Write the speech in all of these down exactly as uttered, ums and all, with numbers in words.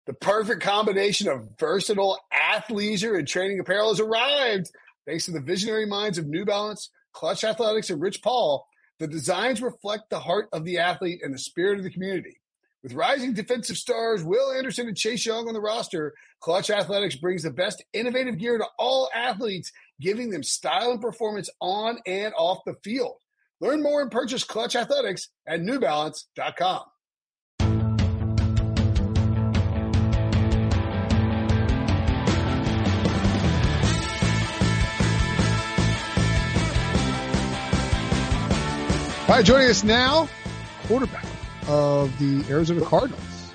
The perfect combination of versatile athleisure and training apparel has arrived. Thanks to the visionary minds of New Balance, Clutch Athletics, and Rich Paul, the designs reflect the heart of the athlete and the spirit of the community. With rising defensive stars Will Anderson and Chase Young on the roster, Clutch Athletics brings the best innovative gear to all athletes, giving them style and performance on and off the field. Learn more and purchase Clutch Athletics at new balance dot com. All right, joining us now, quarterback of the Arizona Cardinals,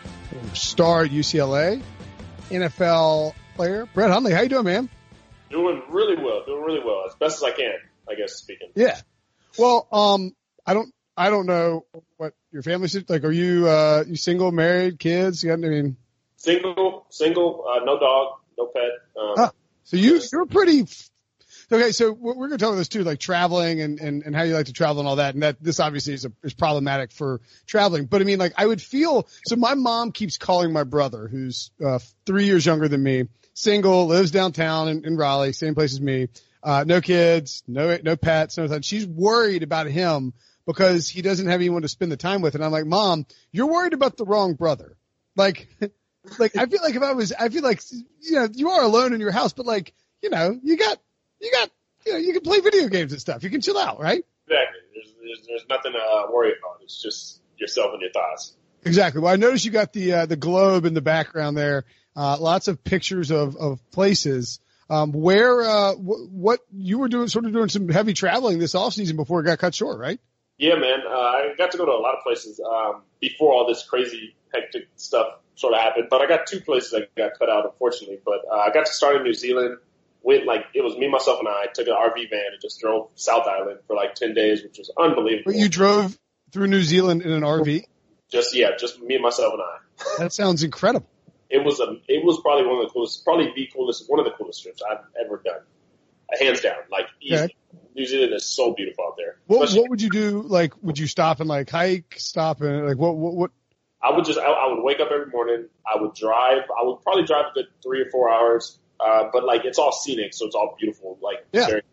star at U C L A, N F L player, Brett Hundley. How you doing, man? Doing really well, doing really well, as best as I can, I guess, speaking. Yeah. Well, um, I don't, I don't know what your family's like. Are you, uh, you single, married, kids? You got, I mean, single, single, uh, no dog, no pet. Um, ah, so you, you're pretty. Okay, so we're going to talk about this too, like traveling and, and, and how you like to travel and all that. And that this obviously is, a, is problematic for traveling. But I mean, like I would feel, so my mom keeps calling my brother, who's uh, three years younger than me, single, lives downtown in, in Raleigh, same place as me, uh, no kids, no, no pets, no nothing. She's worried about him because he doesn't have anyone to spend the time with. And I'm like, Mom, you're worried about the wrong brother. Like, like I feel like if I was, I feel like, you know, you are alone in your house, but like, you know, you got, You got, you know, you can play video games and stuff. You can chill out, right? Exactly. There's, there's, there's nothing to uh, worry about. It's just yourself and your thoughts. Exactly. Well, I noticed you got the, uh, the globe in the background there. Uh, lots of pictures of, of places. Um, where, uh, w- what you were doing, sort of doing some heavy traveling this off season before it got cut short, right? Yeah, man. Uh, I got to go to a lot of places, um, before all this crazy hectic stuff sort of happened, but I got two places that got cut out, unfortunately, but, uh, I got to start in New Zealand. Went like it was me, myself, and I took an R V van and just drove South Island for like ten days, which was unbelievable. But you drove through New Zealand in an R V? Just yeah, just me, myself, and I. That sounds incredible. It was a, it was probably one of the coolest, probably the coolest, one of the coolest trips I've ever done, uh, hands down. Like easy. Okay. New Zealand is so beautiful out there. What, what would you do? Like, would you stop and like hike, stop and like what? What? what? I would just, I, I would wake up every morning. I would drive. I would probably drive a good three or four hours. Uh, but like it's all scenic, so it's all beautiful. Like, yeah. Very,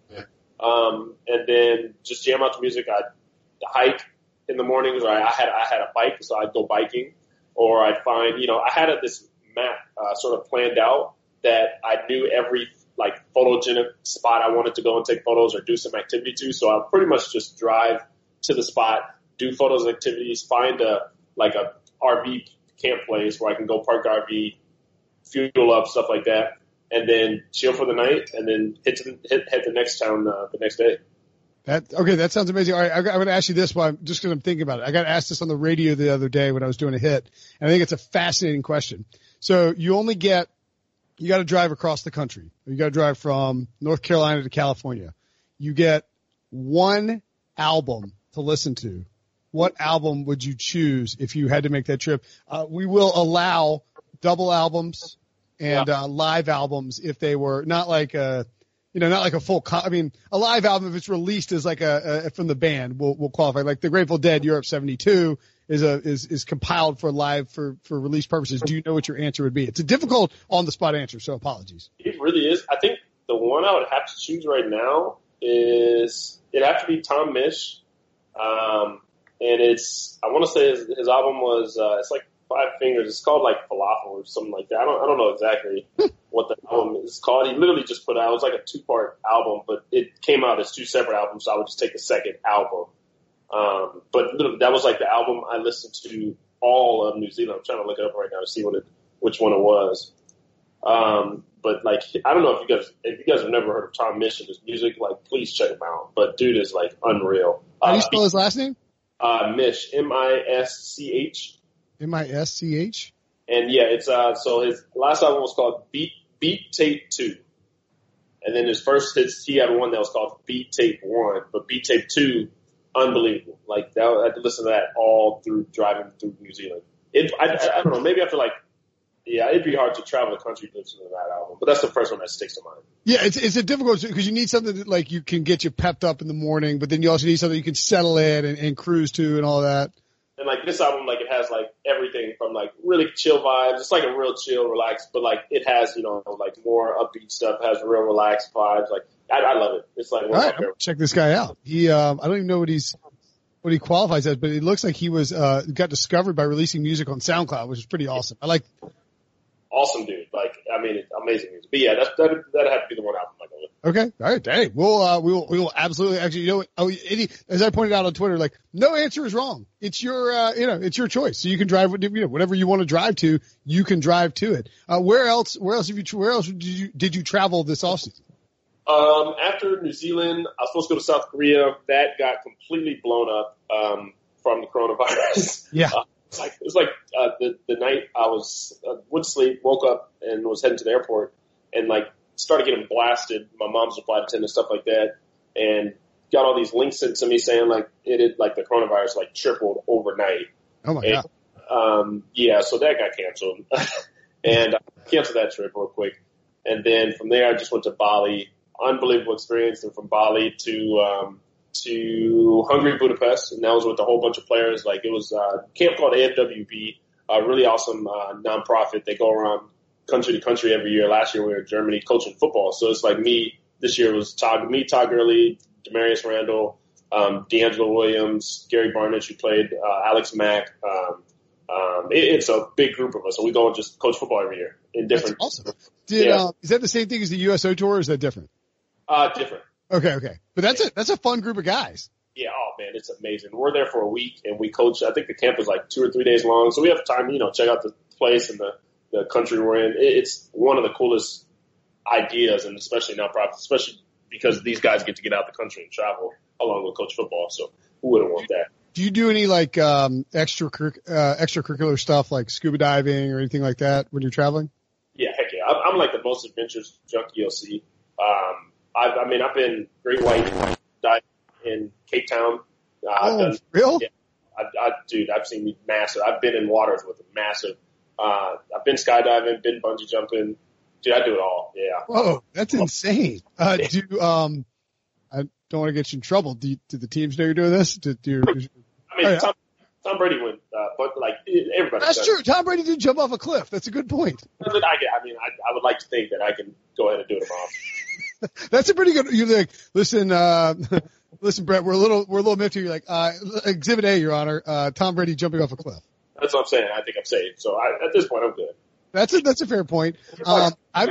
um, and then just jam out to music. I'd hike in the mornings, or I, I had I had a bike, so I'd go biking, or I'd find, you know, I had a, this map uh, sort of planned out that I knew every like photogenic spot I wanted to go and take photos or do some activity to. So I'll pretty much just drive to the spot, do photos and activities, find a like a R V camp place where I can go park the R V, fuel up, stuff like that. And then chill for the night, and then hit to the, hit head the next town uh, the next day. That okay? That sounds amazing. All right, I, I'm going to ask you this while I'm, just because I'm thinking about it. I got asked this on the radio the other day when I was doing a hit, and I think it's a fascinating question. So you only get you got to drive across the country. You got to drive from North Carolina to California. You get one album to listen to. What album would you choose if you had to make that trip? Uh, we will allow double albums. And, uh, live albums, if they were not like a, you know, not like a full, co- I mean, a live album, if it's released as like a, a from the band, will will qualify. Like the Grateful Dead, Europe seventy-two is a, is, is compiled for live, for, for release purposes. Do you know what your answer would be? It's a difficult on the spot answer, so apologies. It really is. I think the one I would have to choose right now is, it'd have to be Tom Misch. Um, and it's, I want to say his, his album was, uh, it's like, Five Fingers. It's called like Falafel or something like that. I don't I don't know exactly what the album is called. He literally just put out, it was like a two part album, but it came out as two separate albums, so I would just take the second album. Um, but that was like the album I listened to all of New Zealand. I'm trying to look it up right now to see what it, which one it was. Um, but like, I don't know if you guys, if you guys have never heard of Tom Misch and his music, like please check him out. But dude is like unreal. How do you uh, spell his last name? Uh, Misch, M I S C H. M I S C H? And yeah, it's, uh, so his last album was called Beat, Beat Tape two. And then his first hits, he had one that was called Beat Tape one, but Beat Tape two, unbelievable. Like that, I had to listen to that all through driving through New Zealand. It, I, I, I don't know, maybe after like, yeah, it'd be hard to travel the country to listen to that album, but that's the first one that sticks to mind. Yeah, it's it's a difficult because you need something that like you can get you pepped up in the morning, but then you also need something you can settle in and, and cruise to and all that. And like this album, like it has like everything from like really chill vibes. It's like a real chill, relaxed, but like it has, you know, like more upbeat stuff. It has real relaxed vibes. Like I, I love it. It's like one All of right, my I'm favorite. gonna check this guy out. He, um, I don't even know what he's, what he qualifies as, but it looks like he was, uh, got discovered by releasing music on SoundCloud, which is pretty awesome. I like. Awesome dude. Like, I mean, it's amazing music. But yeah, that's, that, that'd have to be the one album. Like, Okay. All right. Hey, we'll, uh, we will, we will absolutely actually, you know what? Oh, any, as I pointed out on Twitter, like no answer is wrong. It's your, uh, you know, it's your choice. So you can drive, you know, whatever you want to drive to, you can drive to it. Uh, where else, where else have you, where else did you, did you travel this offseason? Um, after New Zealand, I was supposed to go to South Korea. That got completely blown up, um, from the coronavirus. Yeah. Uh, it's like, it was like, uh, the, the night I was, uh, went to sleep, woke up and was heading to the airport and like, started getting blasted. My mom's a flight attendant and stuff like that, and got all these links sent to me saying like it had like the coronavirus like tripled overnight. Oh my and, God. Um, yeah, so that got canceled, and I canceled that trip real quick. And then from there, I just went to Bali. Unbelievable experience. And from Bali to um, to Hungary, Budapest, and that was with a whole bunch of players. Like it was a camp called A F W B, a really awesome uh, nonprofit. They go around country to country every year. Last year we were in Germany coaching football. So it's like me, this year was Todd, me, Todd Gurley, Demarius Randall, um, D'Angelo Williams, Gary Barnidge, who played, uh, Alex Mack. Um, um, it, it's a big group of us. So we go and just coach football every year in different. That's awesome. Did, yeah. uh, is that the same thing as the U S O tour or is that different? Uh, different. Okay. Okay. But that's a, that's a fun group of guys. Yeah. Oh man, it's amazing. We're there for a week and we coach. I think the camp is like two or three days long. So we have time, you know, check out the place and the, the country we're in. It's one of the coolest ideas, and especially nonprofits, especially because these guys get to get out the country and travel along with coach football. So who wouldn't want that? Do you do any like um extra uh, extracurricular stuff like scuba diving or anything like that when you're traveling? Yeah, heck yeah. I'm, I'm like the most adventurous junkie you'll see. Um, I, I mean, I've been great white diving in Cape Town. Uh, Oh, I've done, real? yeah, I, I, dude, I've seen massive. I've been in waters with massive. Uh, I've been skydiving, been bungee jumping. Dude, I do it all. Yeah. Whoa, that's insane. Uh, do, um, I don't want to get you in trouble. Do, you, do the teams know you're doing this? Do, do your, I mean, oh, yeah. Tom, Tom Brady went, uh, but like everybody. That's does. true. Tom Brady did jump off a cliff. That's a good point. I, I, I mean, I, I would like to think that I can go ahead and do it tomorrow. That's a pretty good, you're like, listen, uh, listen, Brett, we're a little, we're a little miffed here. You're like, uh, exhibit A, Your Honor, uh, Tom Brady jumping off a cliff. That's what I'm saying. I think I'm safe. So I, at this point, I'm good. That's a, that's a fair point. Um, I,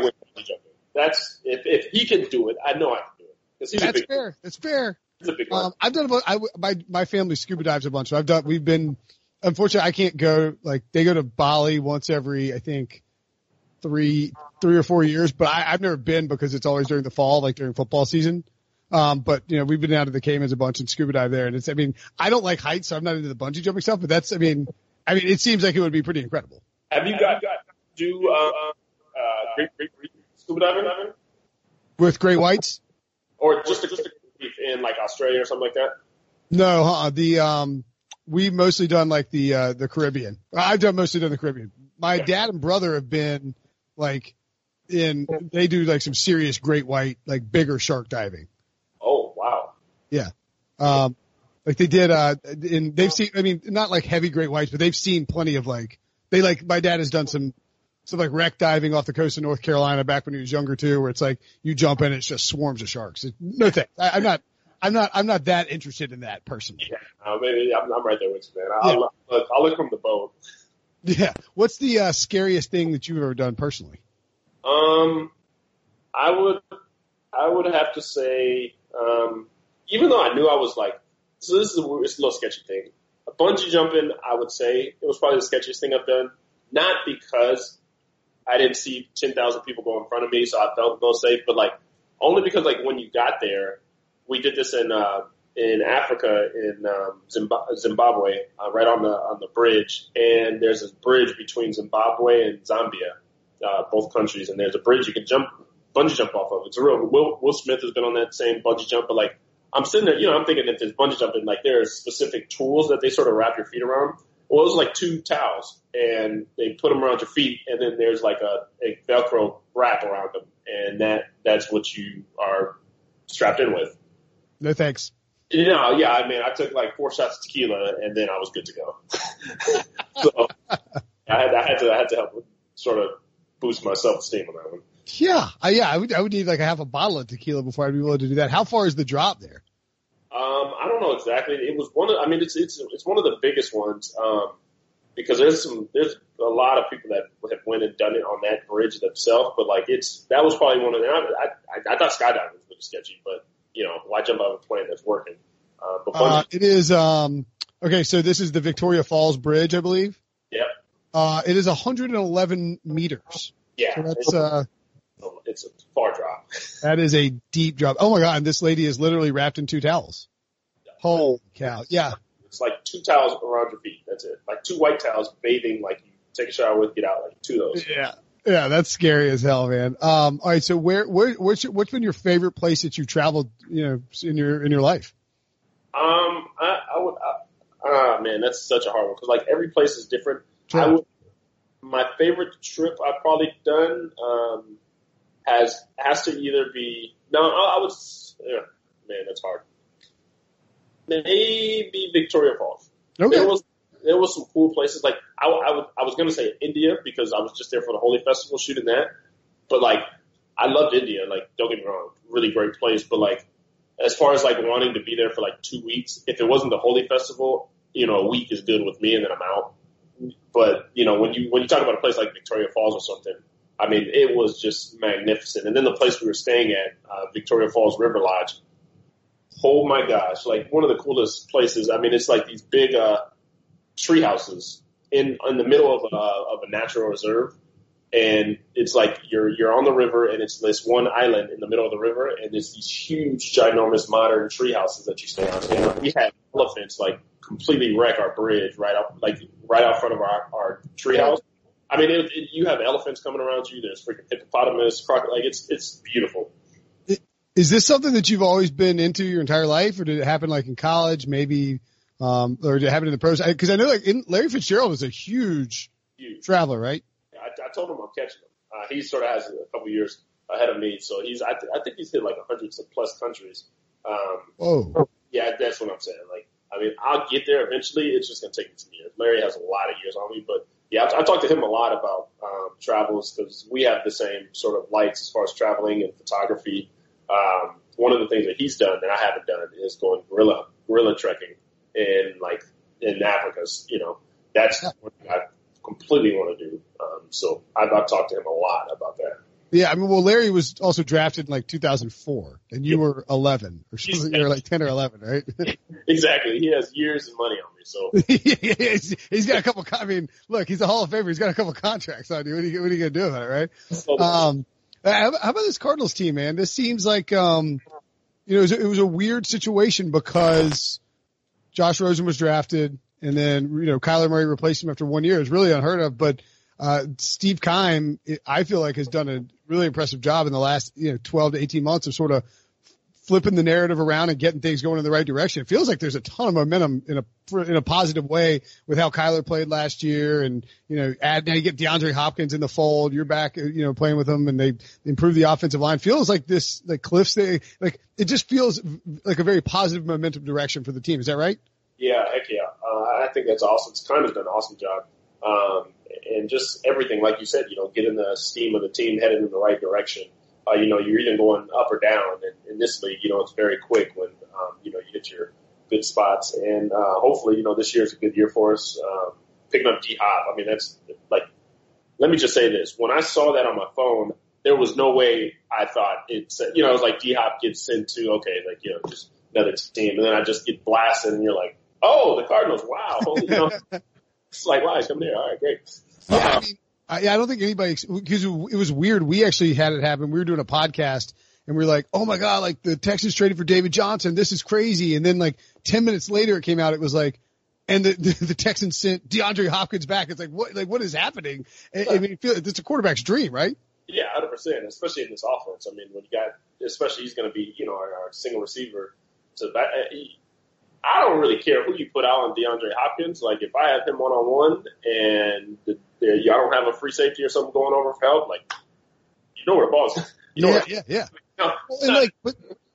that's, if, if he can do it, I know I can do it. Cause he's that's a big, fair. That's fair. he's a big one. Um, I've done about, I, my, my family scuba dives a bunch. So I've done, we've been, unfortunately, I can't go, like, they go to Bali once every, I think, three, three or four years, but I, I've never been because it's always during the fall, like during football season. Um, but you know, we've been down to the Caymans a bunch and scuba dive there. And it's, I mean, I don't like heights, so I'm not into the bungee jumping stuff, but that's, I mean, I mean, it seems like it would be pretty incredible. Have you got, got do, uh, uh, great, great, great scuba diving? With great whites? Or just a, just a, in like Australia or something like that? No, uh, the, um, we've mostly done like the, uh, the Caribbean. I've done mostly done the Caribbean. My dad and brother have been like in, they do like some serious great white, like bigger shark diving. Oh, wow. Yeah. Um, like they did, uh, in, they've seen, I mean, not like heavy great whites, but they've seen plenty of like, they like, my dad has done some, some like wreck diving off the coast of North Carolina back when he was younger too, where it's like you jump in and it's just swarms of sharks. It, no thanks. I, I'm not, I'm not, I'm not that interested in that personally. Yeah, uh, maybe I'm, I'm right there with you, man. I'll, Yeah. look, I'll look from the boat. Yeah. What's the, uh, scariest thing that you've ever done personally? Um, I would, I would have to say, um, even though I knew I was like, so this is a, it's a little sketchy thing. Bungee jumping, I would say it was probably the sketchiest thing I've done. Not because I didn't see ten thousand people go in front of me, so I felt most safe, but like only because like when you got there, we did this in uh, in Africa in um, Zimbabwe, uh, right on the on the bridge, and there's this bridge between Zimbabwe and Zambia, uh, both countries, and there's a bridge you can jump bungee jump off of. It's a real Will Will Smith has been on that same bungee jump, but like I'm sitting there, you know, I'm thinking if there's bungee jumping, like there are specific tools that they sort of wrap your feet around. Well, it was like two towels, and they put them around your feet, and then there's like a, a Velcro wrap around them, and that that's what you are strapped in with. No thanks. You know, yeah, I mean, I took like four shots of tequila and then I was good to go. So I had, I had to, I had to help sort of boost my self-esteem on that one. Yeah, I, yeah, I would, I would need like a half a bottle of tequila before I'd be willing to do that. How far is the drop there? Um, I don't know exactly. It was one of, I mean, it's, it's, it's one of the biggest ones, um, because there's some, there's a lot of people that have went and done it on that bridge themselves, but like it's, that was probably one of them. I, I, I thought skydiving was really sketchy, but you know, why jump out of a plane that's working? Uh, but uh, it is, um, okay, so this is the Victoria Falls Bridge, I believe. Yep. Uh, it is one hundred eleven meters. Yeah. So that's, uh, it's a far drop. That is a deep drop. Oh my God. And this lady is literally wrapped in two towels. Holy cow. Yeah. It's like two towels around your feet. That's it. Like two white towels bathing, like you take a shower with, get out, like two of those. Yeah. Yeah. That's scary as hell, man. Um, all right. So where, where, what's your, what's been your favorite place that you've traveled, you know, in your, in your life? Um, I, I would, ah, uh, man, that's such a hard one. Cause like every place is different. Sure. I would, my favorite trip I've probably done, um, has, has to either be, no, I, I would, yeah, man, that's hard. Maybe Victoria Falls. Okay. There was, there was some cool places. Like I, I, would, I was going to say India because I was just there for the Holi Festival shooting that. But like, I loved India. Like, don't get me wrong, really great place. But like, as far as like wanting to be there for like two weeks, if it wasn't the Holi Festival, you know, a week is good with me and then I'm out. But you know, when you, when you talk about a place like Victoria Falls or something, I mean, it was just magnificent. And then the place we were staying at, uh, Victoria Falls River Lodge. Oh my gosh, like one of the coolest places. I mean, it's like these big, uh, tree houses in, in the middle of a, of a natural reserve. And it's like you're, you're on the river and it's this one island in the middle of the river. And it's these huge, ginormous modern tree houses that you stay on. And we had elephants like completely wreck our bridge right up, like right out front of our, our tree house. I mean, it, it, you have elephants coming around you. There's freaking hippopotamus, crocodile. Like it's, it's beautiful. Is this something that you've always been into your entire life, or did it happen like in college, maybe, um, or did it happen in the pros? Because I, I know like in, Larry Fitzgerald is a huge, huge. traveler, right? I, I told him I'm catching him. Uh, he sort of has a couple years ahead of me, so he's. I, th- I think he's hit like a hundred plus countries. Um, oh, yeah, that's what I'm saying. Like, I mean, I'll get there eventually. It's just gonna take me some years. Larry has a lot of years on me, but yeah, I, I talked to him a lot about um, travels because we have the same sort of lights as far as traveling and photography. Um, one of the things that he's done that I haven't done is going gorilla, gorilla trekking in like in Africa. You know, that's what I completely want to do. Um, so I've, I've talked to him a lot about that. Yeah. I mean, well, Larry was also drafted in like two thousand four and you yeah. were eleven or something. You were like ten or eleven, right? Exactly. He has years of money on me. So he's, he's got a couple, I mean, look, he's a Hall of Famer. He's got a couple contracts on you. What are you, what are you going to do about it? Right. Um, How about this Cardinals team, man? This seems like, um, you know, it was, it was a weird situation because Josh Rosen was drafted and then, you know, Kyler Murray replaced him after one year. It's really unheard of, but, uh, Steve Keim, I feel like has done a really impressive job in the last, you know, twelve to eighteen months of sort of flipping the narrative around and getting things going in the right direction. It feels like there's a ton of momentum in a, in a positive way with how Kyler played last year. And, you know, add, now you get DeAndre Hopkins in the fold. You're back, you know, playing with them and they improve the offensive line. Feels like this, like Cliff's, they, like, it just feels like a very positive momentum direction for the team. Is that right? Yeah, heck yeah. Uh, I think that's awesome. It's kind of done an awesome job. Um, and just everything, like you said, you know, getting the steam of the team headed in the right direction. Uh, you know, you're either going up or down. And in this league, you know, it's very quick when, um, you know, you hit your good spots. And, uh, hopefully, you know, this year's a good year for us. Um, picking up D-Hop. I mean, that's like, let me just say this. When I saw that on my phone, there was no way I thought it said, you know, it was like D-Hop gets sent to, okay, like, you know, just another team. And then I just get blasted and you're like, oh, the Cardinals. Wow. You know, it's like, wow, he's coming here. All right, great. Yeah, I mean, I, I don't think anybody, because it was weird. We actually had it happen. We were doing a podcast and we were like, oh my God, like the Texans traded for David Johnson. This is crazy. And then like ten minutes later it came out. It was like, and the, the, the Texans sent DeAndre Hopkins back. It's like, what, like what is happening? I, I mean, it's a quarterback's dream, right? Yeah, one hundred percent, especially in this offense. I mean, when you got, especially he's going to be, you know, our, our single receiver. So that, I don't really care who you put out on DeAndre Hopkins. Like if I have him one on one and the, the, y'all don't have a free safety or something going over for help, like you know where the ball's. You know yeah, where, yeah, yeah. You know, well, and like, but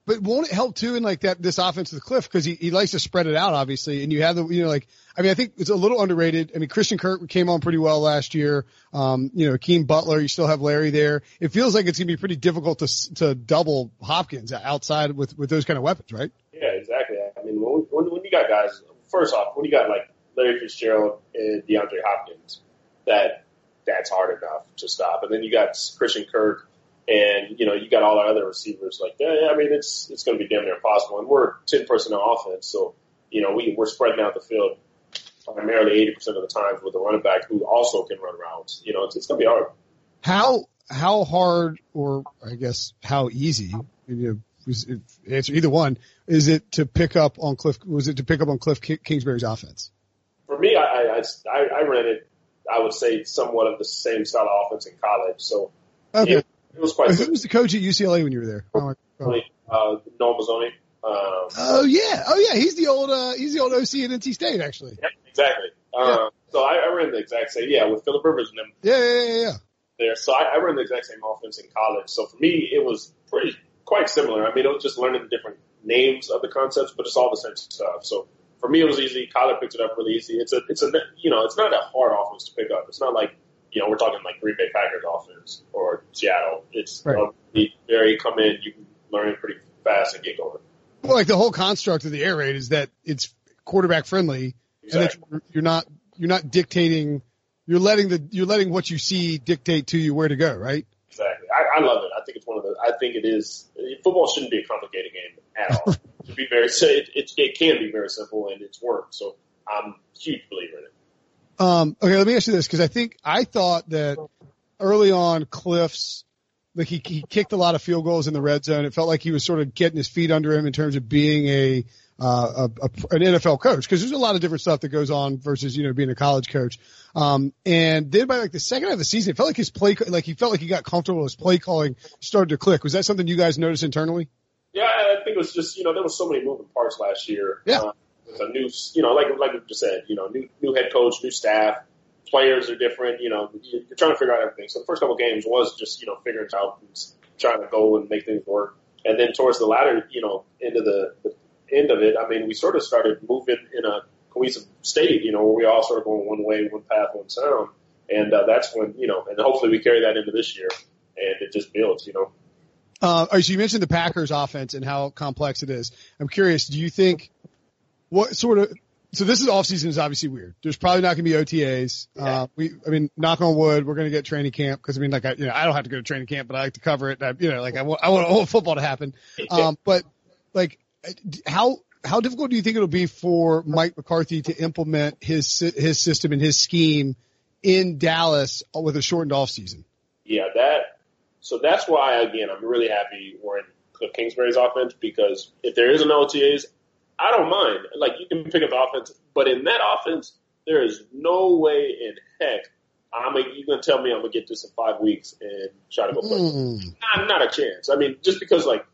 but won't it help too in like that, this offense with Cliff? Cause he, he likes to spread it out, obviously. And you have the, you know, like, I mean, I think it's a little underrated. I mean, Christian Kirk came on pretty well last year. Um, you know, Akeem Butler, you still have Larry there. It feels like it's going to be pretty difficult to, to double Hopkins outside with, with those kind of weapons, right? Yeah, exactly. I mean, when, when, when you got guys, first off, when you got like Larry Fitzgerald and DeAndre Hopkins, that, that's hard enough to stop. And then you got Christian Kirk. And, you know, you got all our other receivers like that. Yeah, I mean, it's it's going to be damn near impossible. And we're ten personnel offense, so, you know, we, we're spreading out the field primarily eighty percent of the time with a running back who also can run routes. You know, it's, it's going to be hard. How how hard, or I guess how easy, you know, answer either one, is it to pick up on Cliff? Was it to pick up on Cliff Kingsbury's offense? For me, I I, I, I ran it, I would say, somewhat of the same style of offense in college. So, okay. It, It was quite. Who was the coach at U C L A when you were there? Oh, oh. Uh, Noel Mazzoni. Um, oh yeah, oh yeah, he's the old uh, he's the old O C at N C State actually. Yeah, exactly. Um, yeah. So I, I ran the exact same. Yeah, with Philip Rivers and them. Yeah, yeah, yeah, yeah. There, so I, I ran the exact same offense in college. So for me, it was pretty quite similar. I mean, it was just learning the different names of the concepts, but it's all the same stuff. So for me, it was easy. College picked it up really easy. It's a it's a you know it's not a hard offense to pick up. It's not like, you know, we're talking like Green Bay Packers offense or Seattle. It's right. um, very come in, you can learn it pretty fast and get going. Well, like the whole construct of the air raid is that it's quarterback friendly, exactly. and that you're not you're not dictating. You're letting the you're letting what you see dictate to you where to go, right? Exactly. I, I love it. I think it's one of the. I think it is. Football shouldn't be a complicated game at all. It should be very. It, it it can be very simple, and it's worked. So I'm a huge believer in it. Um, okay, let me ask you this, because I think I thought that early on Cliff's, like he, he kicked a lot of field goals in the red zone. It felt like he was sort of getting his feet under him in terms of being a, uh, a, a an N F L coach, because there's a lot of different stuff that goes on versus, you know, being a college coach. Um, and then by like the second half of the season, it felt like his play, like he felt like he got comfortable. His play calling started to click. Was that something you guys noticed internally? Yeah, I think it was just, you know, there was so many moving parts last year. Yeah. Um, With a new, you know, like like we just said, you know, new new head coach, new staff, players are different. You know, you're trying to figure out everything. So the first couple of games was just, you know, figuring it out and trying to go and make things work. And then towards the latter, you know, end of the, the end of it, I mean, we sort of started moving in a cohesive state. You know, where we all sort of going one way, one path, one sound. And uh, that's when, you know, and hopefully we carry that into this year, and it just builds. You know. Uh, so you mentioned the Packers offense and how complex it is. I'm curious, do you think what sort of, so this is off season is obviously weird. There's probably not going to be O T As. Yeah. Uh, we, I mean, knock on wood, we're going to get training camp because I mean, like, I, you know, I don't have to go to training camp, but I like to cover it. I, you know, like I want, I want, I want football to happen. Um, but like, how, how difficult do you think it'll be for Mike McCarthy to implement his, his system and his scheme in Dallas with a shortened off season? Yeah, that, so that's why, again, I'm really happy we're in Cliff Kingsbury's offense, because if there is an O T As, I don't mind. Like, you can pick up the offense, but in that offense, there is no way in heck I'm a, you're going to tell me I'm going to get this in five weeks and try to go play. Mm. Not, not a chance. I mean, just because, like,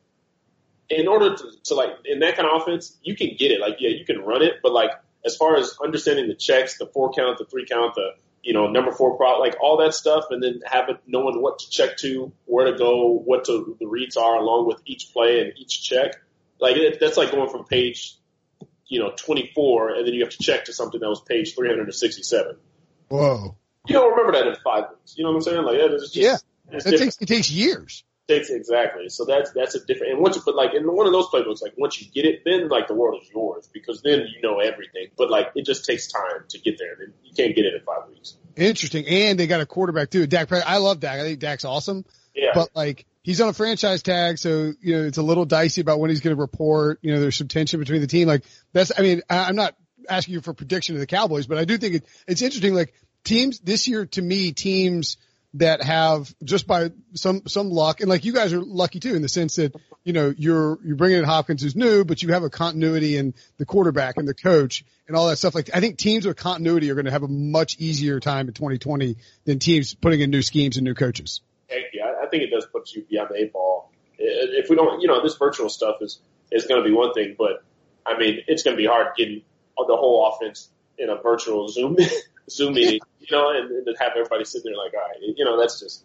in order to, to, like, in that kind of offense, you can get it. Like, yeah, you can run it, but, like, as far as understanding the checks, the four count, the three count, the, you know, number four prop, like, all that stuff, and then having, knowing what to check to, where to go, what to, the reads are along with each play and each check. Like, it, that's like going from page, you know, twenty-four, and then you have to check to something that was page three hundred sixty-seven. Whoa. You don't remember that in five weeks. You know what I'm saying? Like, it's just, yeah. It's it takes, it takes years. It takes, exactly. So that's, that's a different, and once you, but like in one of those playbooks, like once you get it, then like the world is yours, because then you know everything. But like, it just takes time to get there. And you can't get it in five weeks. Interesting. And they got a quarterback too. Dak, I love Dak. I think Dak's awesome. Yeah. But like, he's on a franchise tag, so, you know, it's a little dicey about when he's going to report. You know, there's some tension between the team. Like, that's, I mean, I'm not asking you for prediction of the Cowboys, but I do think it, it's interesting. Like, teams this year, to me, teams that have just by some, some luck, and like you guys are lucky too, in the sense that, you know, you're, you're bringing in Hopkins who's new, but you have a continuity in the quarterback and the coach and all that stuff. Like, I think teams with continuity are going to have a much easier time in twenty twenty than teams putting in new schemes and new coaches. Heck yeah, I think it does put you beyond the eight ball. If we don't, you know, this virtual stuff is, is going to be one thing, but I mean, it's going to be hard getting the whole offense in a virtual Zoom, Zoom meeting, you know, and, and to have everybody sitting there like, all right, you know, that's just,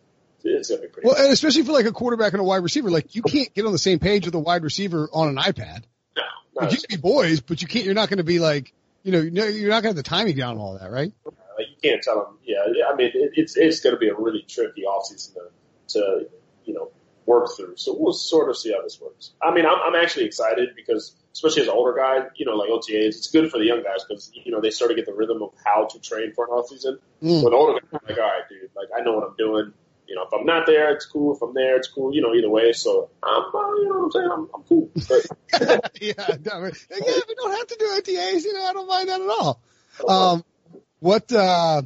it's going to be pretty well, hard. and especially for like a quarterback and a wide receiver, like you can't get on the same page with a wide receiver on an iPad. No, Like, you can be boys, but you can't. You're not going to be like, you know, you're not going to have the timing down and all that, right? Like, you can't tell them. Yeah, I mean, it, it's it's going to be a really tricky offseason to, to you know work through. So we'll sort of see how this works. I mean, I'm, I'm actually excited because, especially as an older guy, you know, like O T As, it's good for the young guys because you know they start to get the rhythm of how to train for an offseason. Mm. So the older guys are like, all right, dude, like I know what I'm doing. You know, if I'm not there, it's cool. If I'm there, it's cool. You know, either way. So I'm, uh, you know what I'm saying? I'm, I'm cool. But, yeah, no, yeah, we don't have to do O T As. You know, I don't mind that at all. Um, what, uh,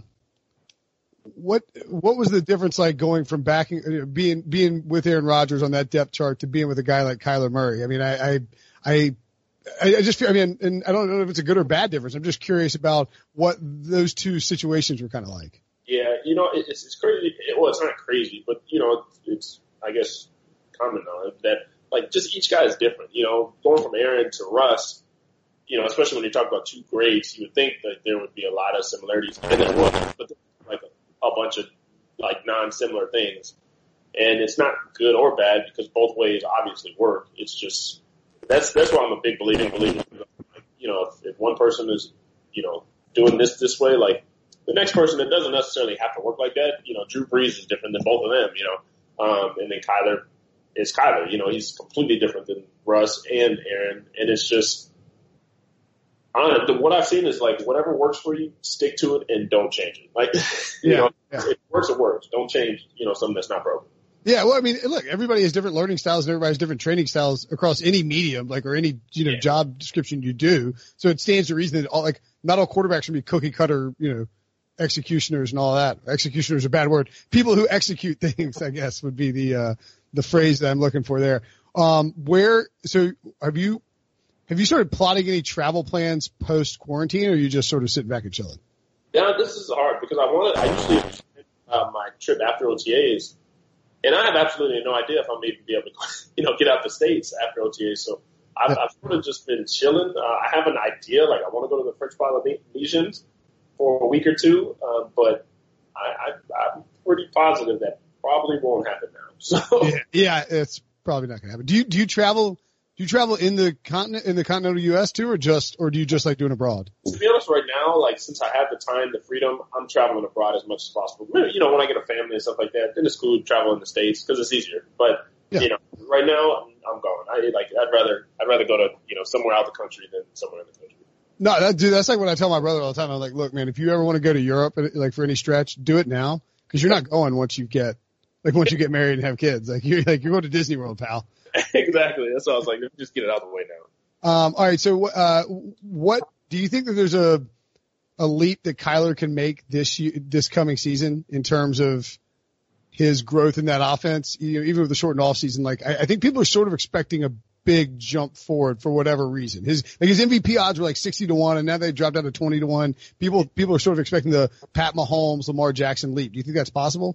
what, what was the difference like going from backing, being, being with Aaron Rodgers on that depth chart to being with a guy like Kyler Murray? I mean, I, I, I, I just feel, I mean, and I don't know if it's a good or bad difference. I'm just curious about what those two situations were kind of like. Yeah, you know, it's it's crazy. Well, it's not crazy, but, you know, it's, I guess, common knowledge that, like, just each guy is different. You know, going from Aaron to Russ, you know, especially when you talk about two grades, you would think that there would be a lot of similarities. And there was, but like a, a bunch of, like, non-similar things. And it's not good or bad because both ways obviously work. It's just, that's that's why I'm a big believer, believer. Like, you know, if, if one person is, you know, doing this this way, like, the next person that doesn't necessarily have to work like that, you know, Drew Brees is different than both of them, you know, um, and then Kyler is Kyler, you know, he's completely different than Russ and Aaron, and it's just, I don't know, what I've seen is like, whatever works for you, stick to it and don't change it. Like, you yeah, know, yeah. if it works, it works. Don't change, you know, something that's not broken. Yeah, well, I mean, look, everybody has different learning styles and everybody has different training styles across any medium, like, or any, you know, Yeah. job description you do. So it stands to reason that all, like, not all quarterbacks should be cookie cutter, you know, executioners and all that. Executioners is a bad word. People who execute things, I guess, would be the, uh, the phrase that I'm looking for there. Um, where, so have you, have you started plotting any travel plans post quarantine or are you just sort of sitting back and chilling? Yeah, this is hard because I wanted, I usually, uh, my trip after O T As, and I have absolutely no idea if I'm even be able to, you know, get out the States after O T As. So I've, I've sort of just been chilling. Uh, I have an idea, like I want to go to the French Polynesians for a week or two, uh, but I, I, I'm pretty positive that probably won't happen now. So Yeah, yeah, it's probably not going to happen. Do you, do you travel, do you travel in the continent, in the continental U S too, or just, or do you just like doing abroad? to be honest, right now, like since I have the time, the freedom, I'm traveling abroad as much as possible. You know, when I get a family and stuff like that, then it's cool to travel in the States because it's easier. But Yeah. you know, right now I'm, I'm going. I like, I'd rather, I'd rather go to, you know, somewhere out the country than somewhere in the country. No, that dude, that's like what I tell my brother all the time. I'm like, look, man, if you ever want to go to Europe, like for any stretch, do it now because you're not going once you get, like once you get married and have kids. Like you're like you're going to Disney World, pal. Exactly. That's what I was like. Just get it out of the way now. Um, all right. So, uh, what do you think that there's a a leap that Kyler can make this year, this coming season in terms of his growth in that offense? You know, even with the shortened off season, like I, I think people are sort of expecting a big jump forward for whatever reason. His like his M V P odds were like sixty to one, and now they dropped down to twenty to one. People people are sort of expecting the Pat Mahomes, Lamar Jackson leap. Do you think that's possible?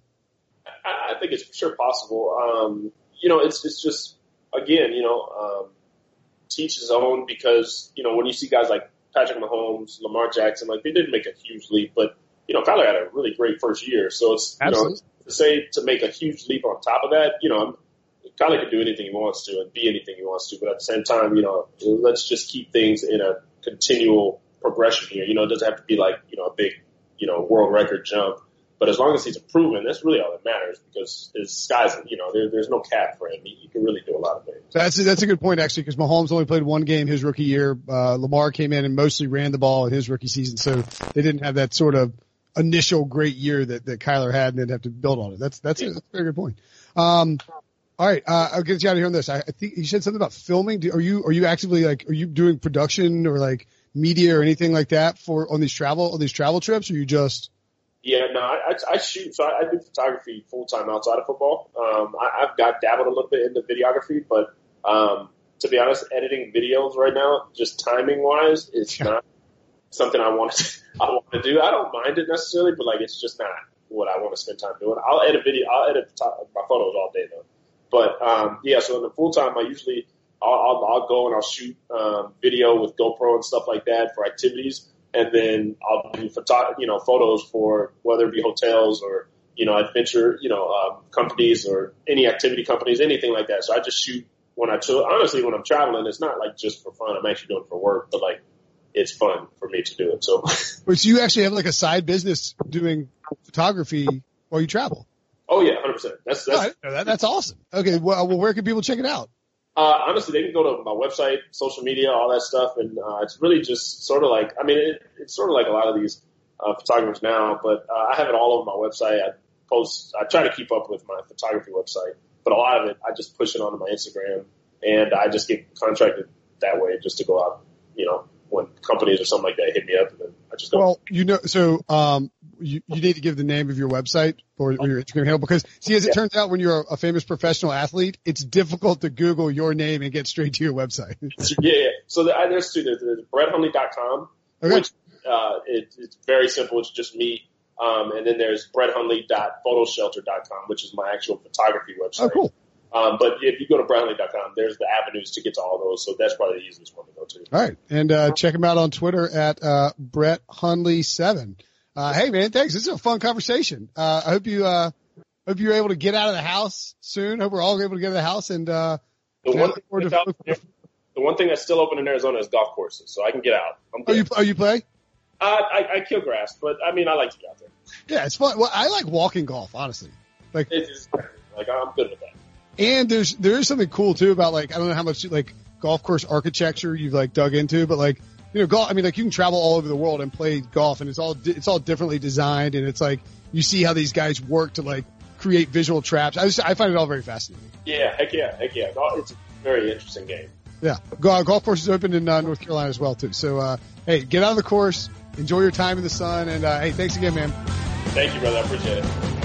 I, I think it's for sure possible. Um, you know, it's it's just again, you know, um, teach his own because you know when you see guys like Patrick Mahomes, Lamar Jackson, like they didn't make a huge leap, but you know, Kyler had a really great first year. So it's you Absolutely. know to say to make a huge leap on top of that, you know. Kyler can do anything he wants to and be anything he wants to, but at the same time, you know, let's just keep things in a continual progression here. You know, it doesn't have to be like, you know, a big, you know, world record jump, but as long as he's improving, that's really all that matters because his sky's, you know, there, there's no cap for him. He, he can really do a lot of things. That's that's a good point actually, because Mahomes only played one game his rookie year. Uh, Lamar came in and mostly ran the ball in his rookie season, so they didn't have that sort of initial great year that that Kyler had, and they'd have to build on it. That's that's, a, that's a very good point. Um, All right, uh, I'll get you out of here on this. I, I think you said something about filming. Do, are you are you actively like are you doing production or like media or anything like that for on these travel on these travel trips? Or you just Yeah, no, I, I, I shoot. So I, I do photography full time outside of football. Um, I, I've got dabbled a little bit into videography, but um, to be honest, editing videos right now, just timing wise, it's not something I want to I want to do. I don't mind it necessarily, but like it's just not what I want to spend time doing. I'll edit video. I'll edit my photos all day though. But, um, yeah, so in the full time, I usually, I'll, I'll, I'll go and I'll shoot, um, video with GoPro and stuff like that for activities. And then I'll do photo, you know, photos for whether it be hotels or, you know, adventure, you know, um, companies or any activity companies, anything like that. So I just shoot when I chill. Honestly, when I'm traveling, it's not like just for fun. I'm actually doing it for work, but like it's fun for me to do it. So, Wait, so you actually have like a side business doing photography while you travel? Oh yeah, one hundred percent. That's that's oh, that, that's awesome. Okay, well, well, where can people check it out? Uh, honestly, they can go to my website, social media, all that stuff, and uh, it's really just sort of like, I mean, it, it's sort of like a lot of these uh, photographers now, but uh, I have it all over my website. I post, I try to keep up with my photography website, but a lot of it, I just push it onto my Instagram, and I just get contracted that way just to go out, you know, when companies or something like that hit me up, and then I just go. Well, you know, so um, you, you need to give the name of your website or, or your Instagram handle because, see, as it yeah. turns out, when you're a, a famous professional athlete, it's difficult to Google your name and get straight to your website. yeah, yeah. So the, there's two. There's, there's brett hundley dot com, okay. which uh, it, it's very simple. It's just me. Um, and then there's brett hundley dot photoshelter dot com, which is my actual photography website. Oh, cool. Um, but if you go to brett hundley dot com, there's the avenues to get to all those. So that's probably the easiest one to go to. All right. And, uh, check him out on Twitter at, uh, Brett Hundley seven. Uh, hey man, thanks. This is a fun conversation. Uh, I hope you, uh, hope you're able to get out of the house soon. Hope we're all able to get out of the house and, uh, the one, thing to, the one thing that's still open in Arizona is golf courses. So I can get out. I'm oh, you, oh, you play? Uh, I, I kill grass, but I mean, I like to get out there. Yeah, it's fun. Well, I like walking golf, honestly. Like, it is, like I'm good with that. And there's, there is something cool too about like, I don't know how much like golf course architecture you've like dug into, but like, you know, golf, I mean, like you can travel all over the world and play golf and it's all, it's all differently designed. And it's like, you see how these guys work to like create visual traps. I just, I find it all very fascinating. Yeah. Heck yeah. Heck yeah. It's a very interesting game. Yeah. Golf course is open in uh, North Carolina as well too. So, uh, hey, get out of the course, enjoy your time in the sun. And, uh, hey, thanks again, man. Thank you, brother. I appreciate it.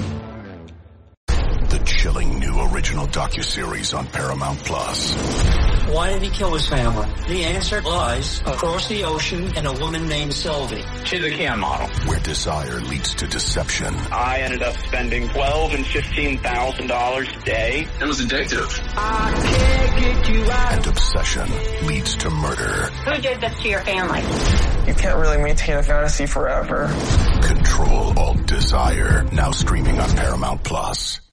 The chilling new original docuseries on Paramount Plus. Why did he kill his family? The answer lies across the ocean in a woman named Sylvie. She's a cam model. Where desire leads to deception. I ended up spending twelve and fifteen thousand dollars a day. It was addictive. I can't get you out. And obsession leads to murder. Who did this to your family? You can't really maintain a fantasy forever. Control Alt Desire. Now streaming on Paramount Plus.